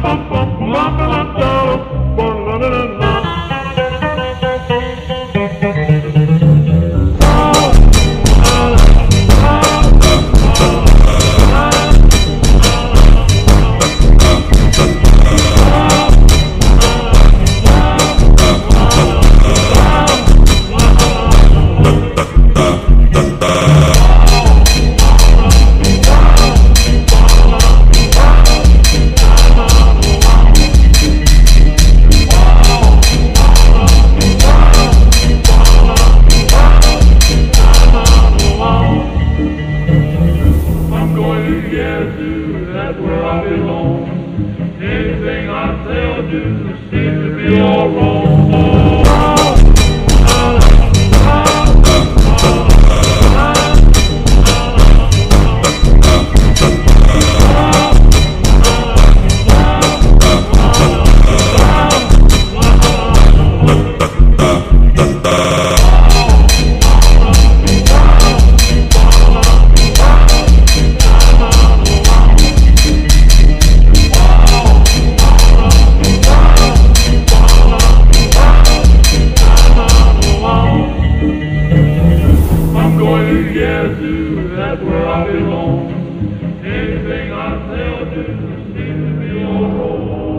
That's where I belong. Anything I say or do seems to be all wrong. That's where I belong. Anything I say or do seems to be all wrong.